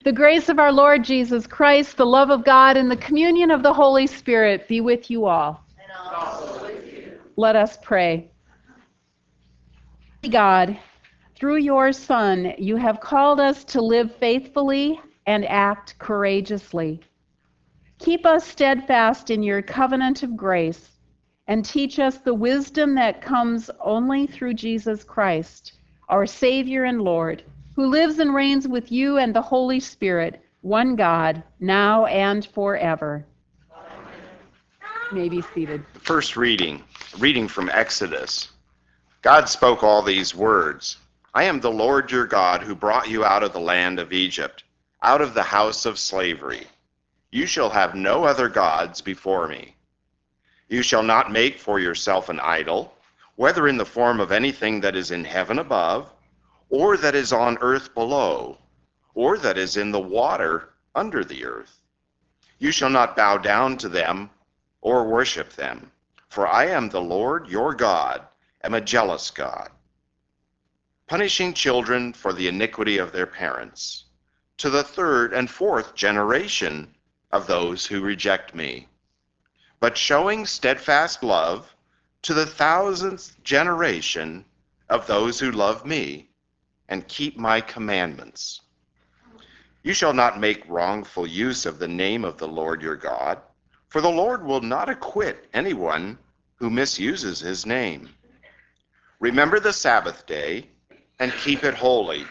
The grace of our Lord Jesus Christ, the love of God, and the communion of the Holy Spirit be with you all. And also with you. Let us pray. God, through your Son, you have called us to live faithfully and act courageously. Keep us steadfast in your covenant of grace and teach us the wisdom that comes only through Jesus Christ, our Savior and Lord, who lives and reigns with you and the Holy Spirit, one God, now and forever. You may be seated. The first reading from Exodus. God spoke all these words. I am the Lord your God who brought you out of the land of Egypt, out of the house of slavery. You shall have no other gods before me. You shall not make for yourself an idol, whether in the form of anything that is in heaven above, or that is on earth below, or that is in the water under the earth. You shall not bow down to them or worship them, for I am the Lord your God, am a jealous God, punishing children for the iniquity of their parents, to the third and fourth generation of those who reject me, but showing steadfast love to the thousandth generation of those who love me and keep my commandments. You shall not make wrongful use of the name of the Lord your God, for the Lord will not acquit anyone who misuses his name. Remember the Sabbath day and keep it holy.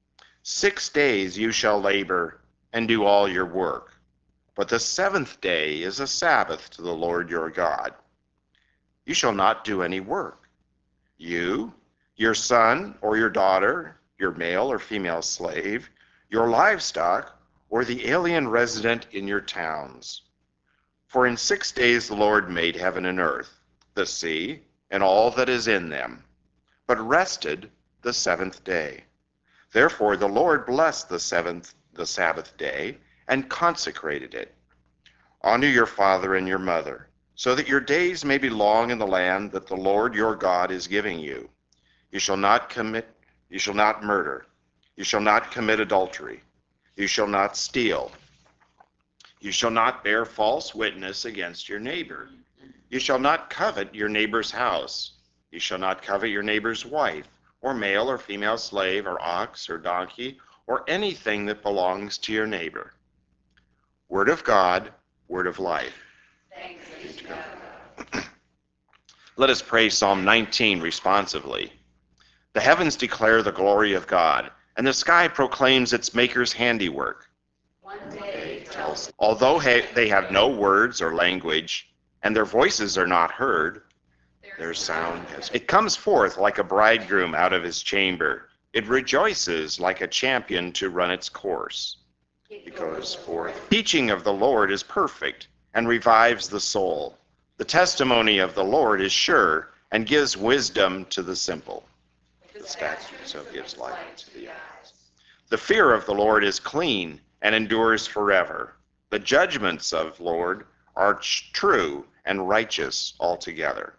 6 days you shall labor and do all your work, but the seventh day is a Sabbath to the Lord your God. You shall not do any work. You, your son or your daughter, your male or female slave, your livestock, or the alien resident in your towns. For in 6 days the Lord made heaven and earth, the sea, and all that is in them, but rested the seventh day. Therefore the Lord blessed the Sabbath day, and consecrated it. Honor your father and your mother, so that your days may be long in the land that the Lord your God is giving you. You shall not murder. You shall not commit adultery. You shall not steal. You shall not bear false witness against your neighbor. You shall not covet your neighbor's house. You shall not covet your neighbor's wife, or male or female slave, or ox or donkey, or anything that belongs to your neighbor. Word of God, word of life. Thanks be to God. Let us pray Psalm 19 responsively. The heavens declare the glory of God, and the sky proclaims its maker's handiwork. One day tells, Although they have no words or language, and their voices are not heard, their sound has. It comes forth like a bridegroom out of his chamber. It rejoices like a champion to run its course. It goes forth. Teaching of the Lord is perfect and revives the soul. The testimony of the Lord is sure and gives wisdom to the simple. The statutes so gives light to the eyes. The fear of the Lord is clean and endures forever. The judgments of the Lord are true and righteous altogether.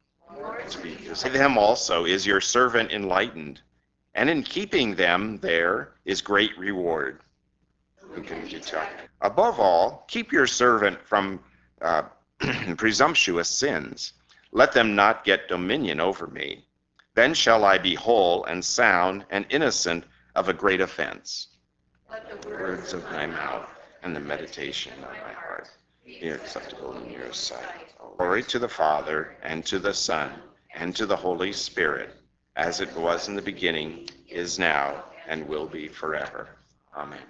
To them also is your servant enlightened, and in keeping them there is great reward. Who can detect? Above all, keep your servant from presumptuous sins. Let them not get dominion over me. Then shall I be whole and sound and innocent of a great offense. let the Words of my mouth and the meditation of my heart be acceptable in your sight. Glory to the Father, and to the Son, and to the Holy Spirit, as it was in the beginning, is now, and will be forever. Amen.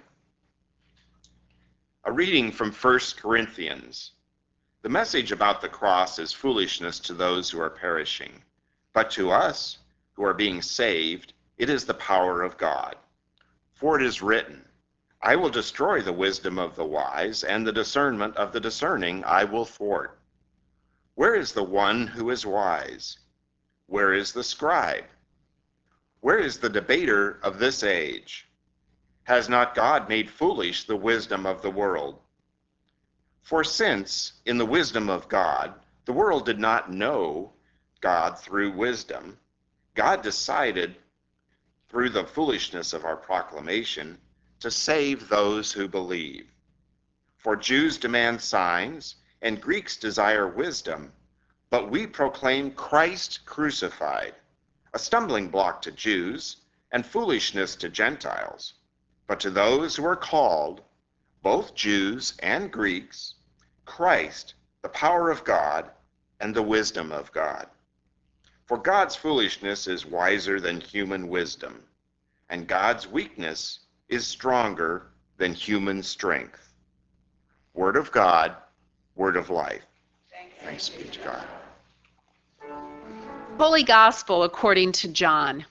A reading from 1 Corinthians. The message about the cross is foolishness to those who are perishing, but to us who are being saved, it is the power of God. For it is written, I will destroy the wisdom of the wise, and the discernment of the discerning I will thwart. Where is the one who is wise? Where is the scribe? Where is the debater of this age? Has not God made foolish the wisdom of the world? For since, in the wisdom of God, the world did not know God through wisdom, God decided, through the foolishness of our proclamation, to save those who believe. For Jews demand signs, and Greeks desire wisdom, but we proclaim Christ crucified, a stumbling block to Jews and foolishness to Gentiles. But to those who are called, both Jews and Greeks, Christ, the power of God and the wisdom of God. For God's foolishness is wiser than human wisdom, and God's weakness is stronger than human strength. Word of God, word of life. Thanks be to God. Holy Gospel according to John.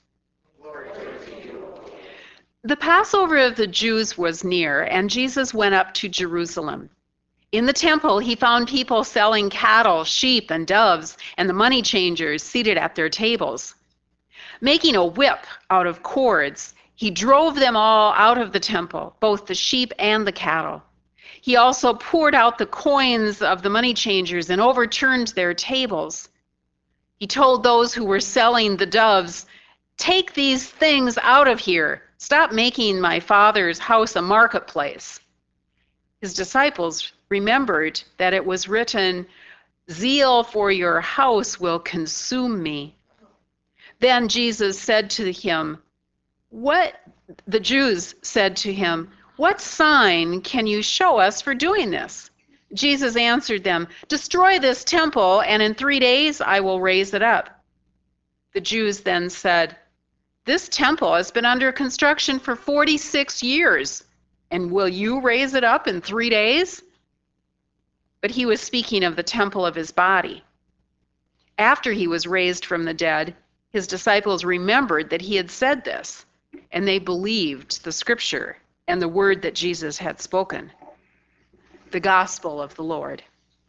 The Passover of the Jews was near, and Jesus went up to Jerusalem. In the temple, he found people selling cattle, sheep, and doves, and the money changers seated at their tables. Making a whip out of cords, he drove them all out of the temple, both the sheep and the cattle. He also poured out the coins of the money changers and overturned their tables. He told those who were selling the doves, "Take these things out of here. Stop making my Father's house a marketplace." His disciples remembered that it was written, "Zeal for your house will consume me." Then Jesus said to him, the Jews said to him, "What sign can you show us for doing this?" Jesus answered them, "Destroy this temple, and in 3 days I will raise it up." The Jews then said, "This temple has been under construction for 46 years, and will you raise it up in 3 days?" But he was speaking of the temple of his body. After he was raised from the dead, his disciples remembered that he had said this, and they believed the scripture and the word that Jesus had spoken. The Gospel of the Lord.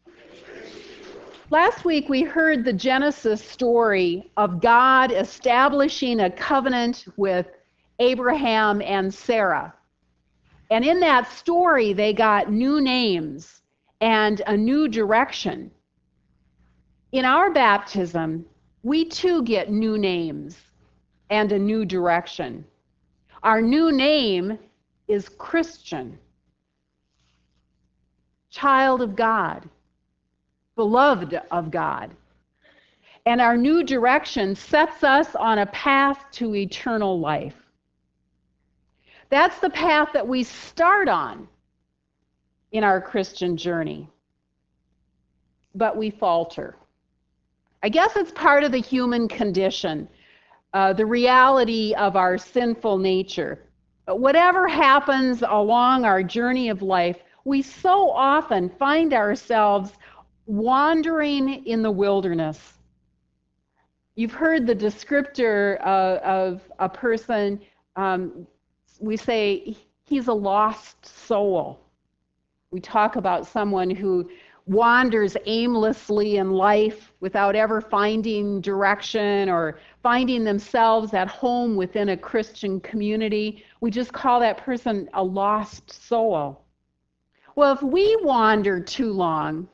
Last week we heard the Genesis story of God establishing a covenant with Abraham and Sarah. And in that story, they got new names and a new direction. In our baptism, we too get new names and a new direction. Our new name is Christian, child of God, beloved of God. And our new direction sets us on a path to eternal life. That's the path that we start on in our Christian journey. But we falter. I guess it's part of the human condition, the reality of our sinful nature. But whatever happens along our journey of life, we so often find ourselves wandering in the wilderness. You've heard the descriptor of a person, we say he's a lost soul. We talk about someone who wanders aimlessly in life without ever finding direction or finding themselves at home within a Christian community. We just call that person a lost soul. Well, if we wander too long,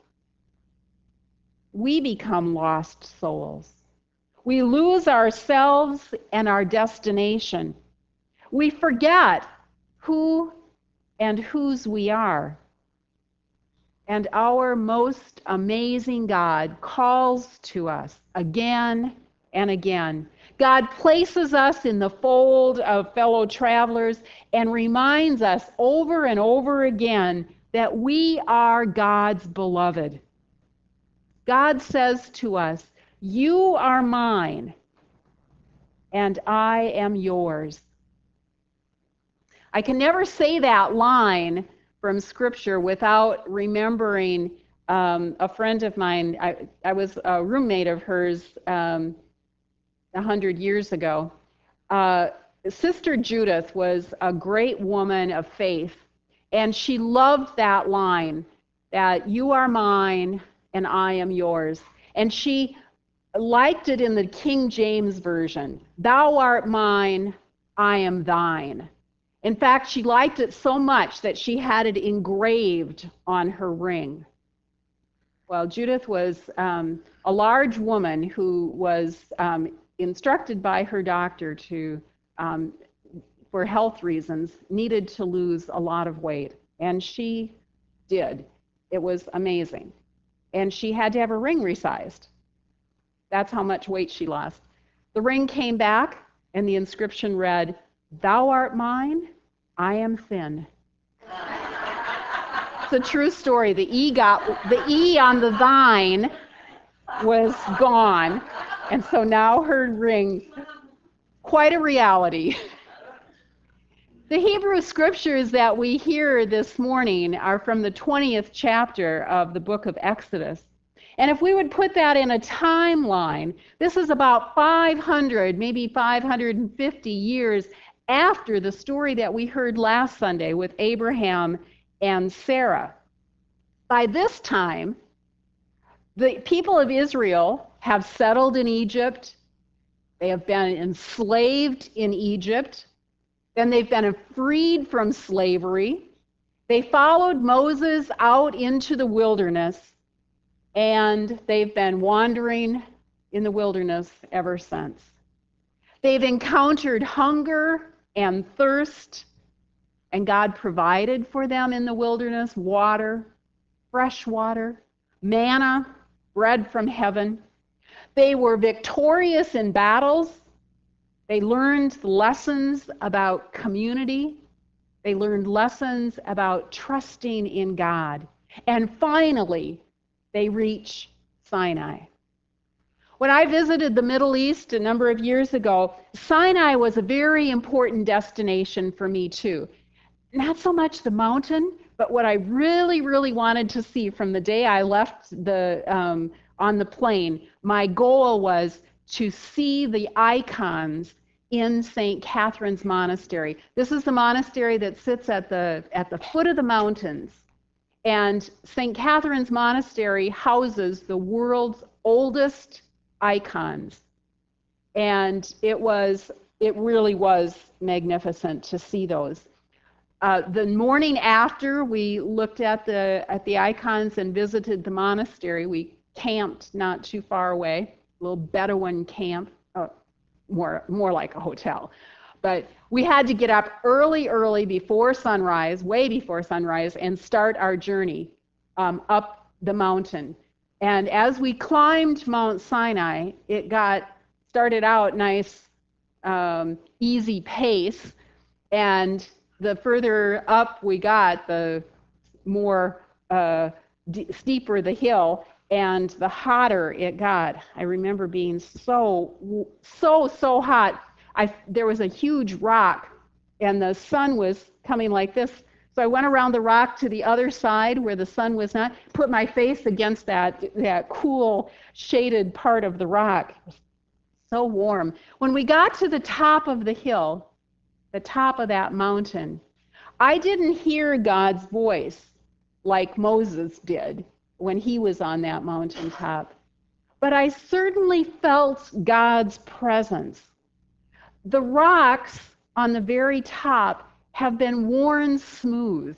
we become lost souls. We lose ourselves and our destination. We forget who and whose we are. And our most amazing God calls to us again and again. God places us in the fold of fellow travelers and reminds us over and over again that we are God's beloved. God says to us, "You are mine, and I am yours." I can never say that line from Scripture without remembering a friend of mine. I was a roommate of hers 100 years ago. Sister Judith was a great woman of faith, and she loved that line, that "you are mine and I am yours." And she liked it in the King James Version, "Thou art mine, I am thine." In fact, she liked it so much that she had it engraved on her ring. Well, Judith was a large woman who was instructed by her doctor to for health reasons, needed to lose a lot of weight. And she did. It was amazing. And she had to have her ring resized. That's how much weight she lost. The ring came back, and the inscription read, "Thou art mine, I am thin." It's a true story. The E on the thine was gone. And so now her ring, quite a reality. The Hebrew scriptures that we hear this morning are from the 20th chapter of the book of Exodus. And if we would put that in a timeline, this is about 500, maybe 550 years after the story that we heard last Sunday with Abraham and Sarah. By this time, the people of Israel have settled in Egypt. They have been enslaved in Egypt. Then they've been freed from slavery. They followed Moses out into the wilderness, and they've been wandering in the wilderness ever since. They've encountered hunger and thirst, and God provided for them in the wilderness water, fresh water, manna, bread from heaven. They were victorious in battles. They learned lessons about community. They learned lessons about trusting in God. And finally, they reach Sinai. When I visited the Middle East a number of years ago, Sinai was a very important destination for me too. Not so much the mountain, but what I really, really wanted to see from the day I left on the plane, my goal was to see the icons in St. Catherine's Monastery. This is the monastery that sits at the foot of the mountains. And St. Catherine's Monastery houses the world's oldest icons. And it really was magnificent to see those. The morning after we looked at the icons and visited the monastery, we camped not too far away, a little Bedouin camp, more like a hotel. But we had to get up early before sunrise, way before sunrise, and start our journey up the mountain. And as we climbed Mount Sinai, it started out nice, easy pace, and the further up we got, the more steeper the hill, and the hotter it got. I remember being so hot. There was a huge rock, and the sun was coming like this. So I went around the rock to the other side where the sun was not, put my face against that cool, shaded part of the rock. It was so warm. When we got to the top of the hill, the top of that mountain, I didn't hear God's voice like Moses did when he was on that mountaintop, but I certainly felt God's presence. The rocks on the very top have been worn smooth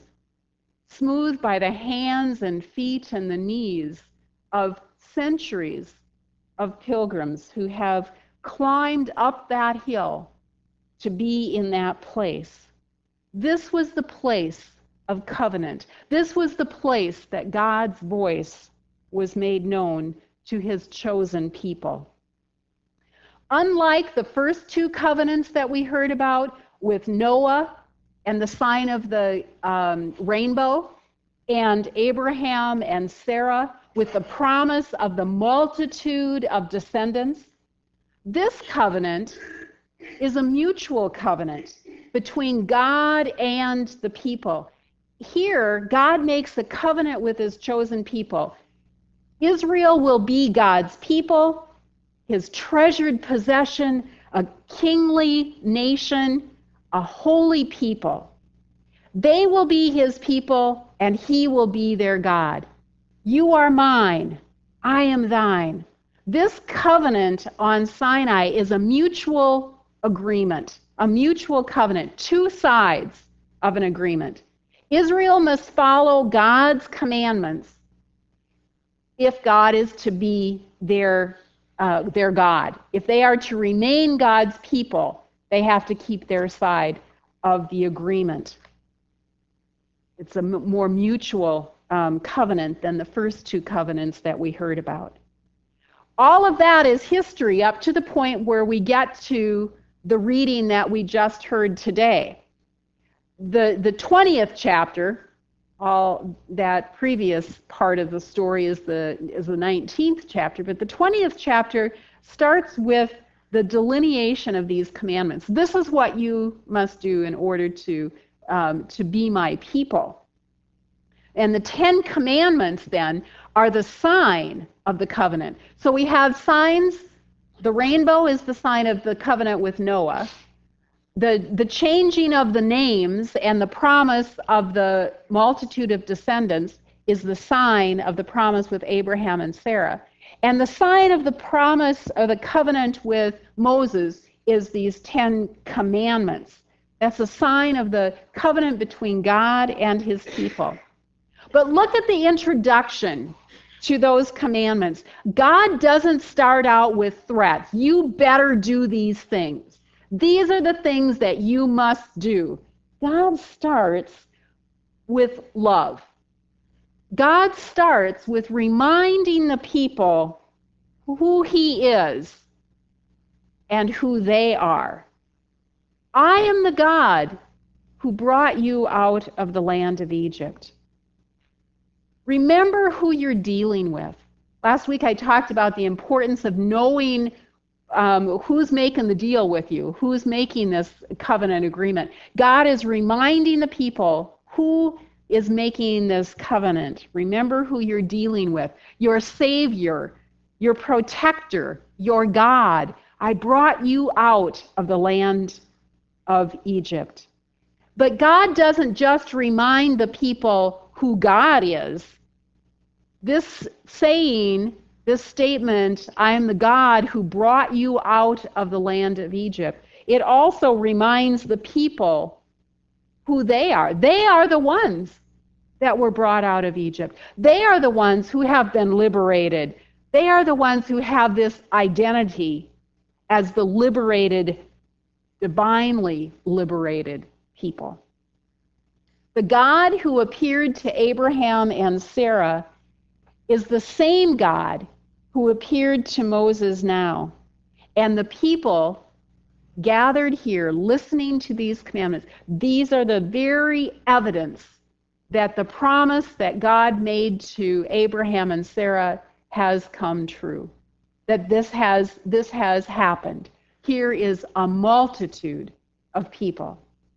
by the hands and feet and the knees of centuries of pilgrims who have climbed up that hill to be in that place. This was the place of covenant. This was the place that God's voice was made known to his chosen people. Unlike the first two covenants that we heard about with Noah and the sign of the rainbow, and Abraham and Sarah with the promise of the multitude of descendants, this covenant is a mutual covenant between God and the people. Here, God makes a covenant with his chosen people. Israel will be God's people, his treasured possession, a kingly nation, a holy people. They will be his people, and he will be their God. You are mine, I am thine. This covenant on Sinai is a mutual agreement, a mutual covenant, two sides of an agreement. Israel must follow God's commandments if God is to be their God. If they are to remain God's people, they have to keep their side of the agreement. It's a more mutual covenant than the first two covenants that we heard about. All of that is history up to the point where we get to the reading that we just heard today. The 20th chapter, all that previous part of the story is the 19th chapter, but the 20th chapter starts with the delineation of these commandments. This is what you must do in order to be my people. And the 10 commandments then are the sign of the covenant. So we have signs. The rainbow is the sign of the covenant with Noah. The changing of the names and the promise of the multitude of descendants is the sign of the promise with Abraham and Sarah. And the sign of the promise of the covenant with Moses is these 10 commandments. That's a sign of the covenant between God and his people. But look at the introduction to those commandments. God doesn't start out with threats. You better do these things. These are the things that you must do. God starts with love. God starts with reminding the people who he is and who they are. I am the God who brought you out of the land of Egypt. Remember who you're dealing with. Last week I talked about the importance of knowing who's making the deal with you, who's making this covenant agreement. God is reminding the people who is making this covenant. Remember who you're dealing with. Your Savior, your protector, your God. I brought you out of the land of Egypt. But God doesn't just remind the people who God is. This saying, this statement, I am the God who brought you out of the land of Egypt, it also reminds the people who they are. They are the ones that were brought out of Egypt. They are the ones who have been liberated. They are the ones who have this identity as the liberated, divinely liberated people. The God who appeared to Abraham and Sarah is the same God who appeared to Moses now. And the people gathered here listening to these commandments, these are the very evidence that the promise that God made to Abraham and Sarah has come true, that this has happened. Here is a multitude of people.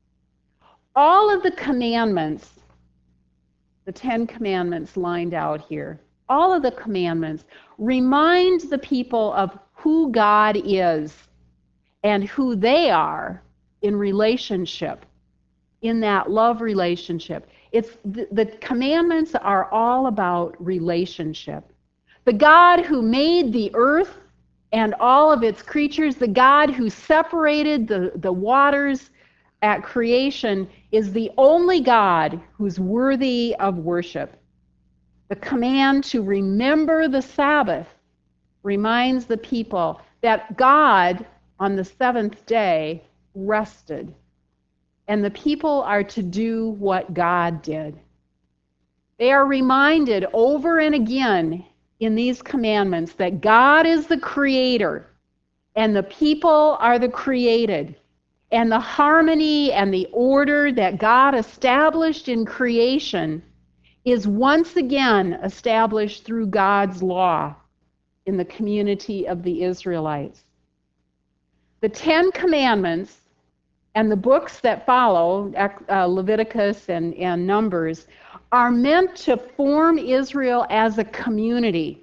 All of the commandments, the 10 commandments lined out here, all of the commandments remind the people of who God is and who they are in relationship, in that love relationship. The commandments are all about relationship. The God who made the earth and all of its creatures, the God who separated the waters at creation, is the only God who's worthy of worship. The command to remember the Sabbath reminds the people that God, on the seventh day, rested. And the people are to do what God did. They are reminded over and again in these commandments that God is the creator and the people are the created. And the harmony and the order that God established in creation is once again established through God's law in the community of the Israelites. The 10 Commandments and the books that follow, Leviticus and Numbers, are meant to form Israel as a community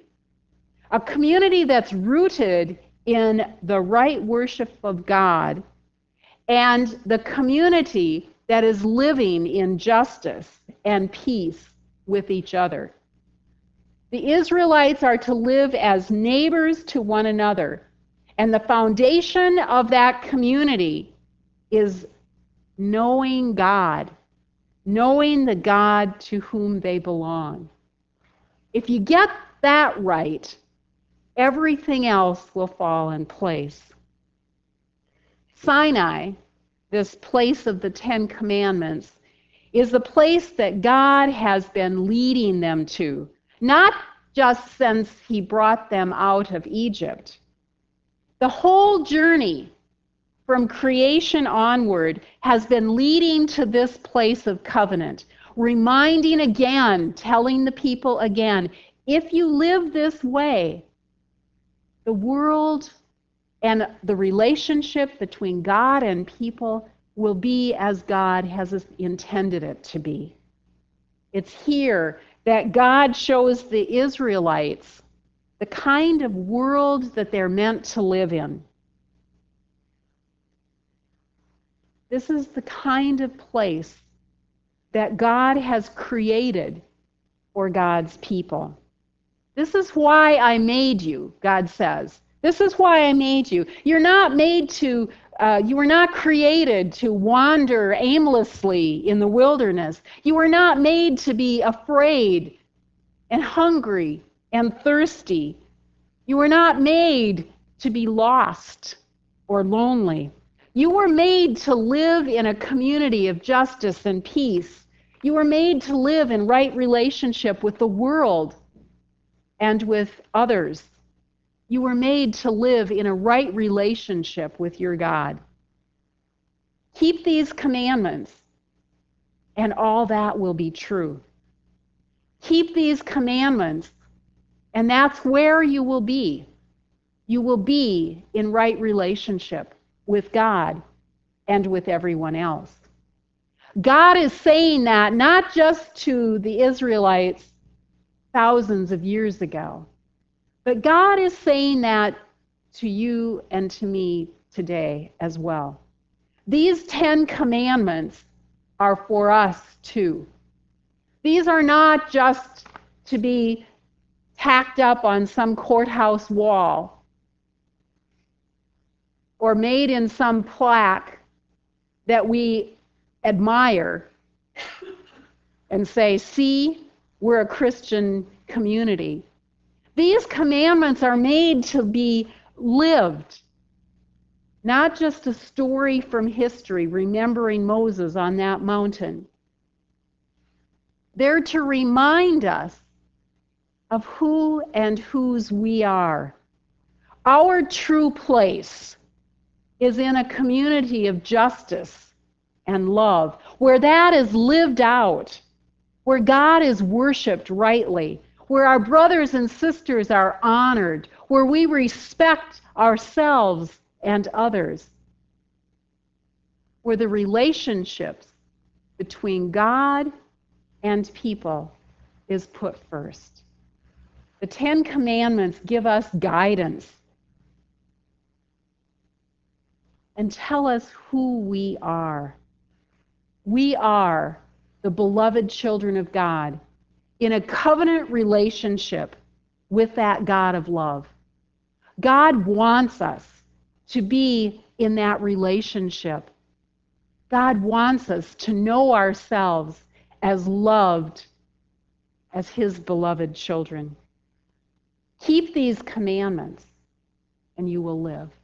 that's rooted in the right worship of God, and the community that is living in justice and peace with each other. The Israelites are to live as neighbors to one another, and the foundation of that community is knowing God, knowing the God to whom they belong. If you get that right, everything else will fall in place. Sinai, this place of the Ten Commandments, is the place that God has been leading them to, not just since he brought them out of Egypt. The whole journey from creation onward has been leading to this place of covenant, reminding again, telling the people again, if you live this way, the world and the relationship between God and people will be as God has intended it to be. It's here that God shows the Israelites the kind of world that they're meant to live in. This is the kind of place that God has created for God's people. This is why I made you, God says. This is why I made you. You're not made to, you were not created to wander aimlessly in the wilderness. You were not made to be afraid and hungry and thirsty. You were not made to be lost or lonely. You were made to live in a community of justice and peace. You were made to live in right relationship with the world and with others. You were made to live in a right relationship with your God. Keep these commandments, and all that will be true. Keep these commandments, and that's where you will be. You will be in right relationship with God and with everyone else. God is saying that not just to the Israelites thousands of years ago, but God is saying that to you and to me today as well. These 10 commandments are for us too. These are not just to be tacked up on some courthouse wall or made in some plaque that we admire and say, see, we're a Christian community. These commandments are made to be lived, not just a story from history, remembering Moses on that mountain. They're to remind us of who and whose we are. Our true place is in a community of justice and love, where that is lived out, where God is worshiped rightly, where our brothers and sisters are honored, where we respect ourselves and others, where the relationships between God and people is put first. The 10 Commandments give us guidance and tell us who we are. We are the beloved children of God in a covenant relationship with that God of love. God wants us to be in that relationship. God wants us to know ourselves as loved as his beloved children. Keep these commandments and you will live.